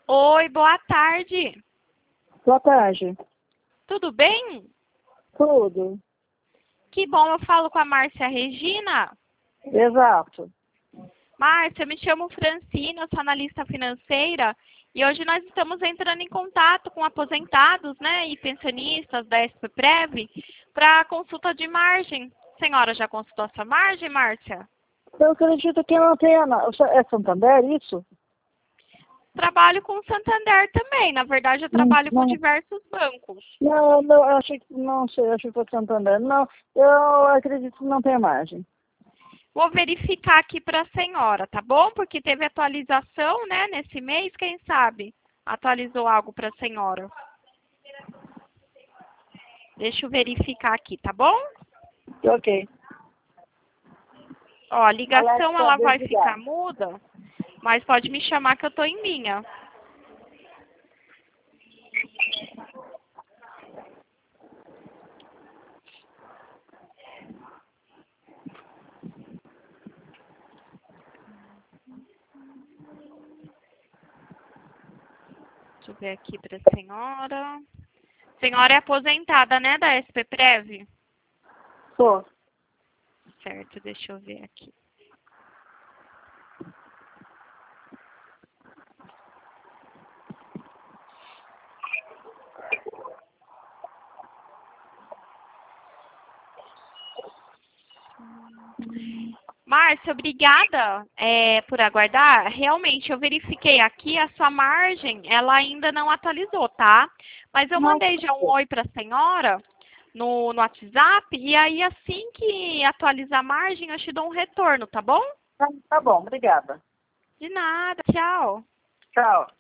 Oi, boa tarde. Boa tarde. Tudo bem? Tudo. Que bom, eu falo com a Márcia Regina. Exato. Márcia, eu me chamo Francina, eu sou analista financeira e hoje nós estamos entrando em contato com aposentados, né, e pensionistas da SPPrev para consulta de margem. A senhora já consultou essa margem, Márcia? Eu acredito que não tenha nada. É Santander, isso? Trabalho com o Santander também. Na verdade, eu trabalho com Não, diversos bancos. não, eu achei que não sei, achei que foi Santander. Não, eu acredito que não tenha margem. Vou verificar aqui para a senhora, tá bom? Porque teve atualização, né, nesse mês, quem sabe atualizou algo para a senhora. Deixa eu verificar aqui, tá bom? Ok. Ó, a ligação Alexa, ela vai desligar. ficar muda, mas pode me chamar que eu tô em linha. Deixa eu ver aqui para a senhora. A senhora é aposentada, né, da SPPrev? Tô. Certo, deixa eu ver aqui. Márcia, obrigada por aguardar. Realmente, eu verifiquei aqui, a sua margem, ela ainda não atualizou, tá? Mas eu Não. mandei já um oi para a senhora no WhatsApp, e aí assim que atualizar a margem, eu te dou um retorno, tá bom? Tá bom, obrigada. De nada, tchau. Tchau.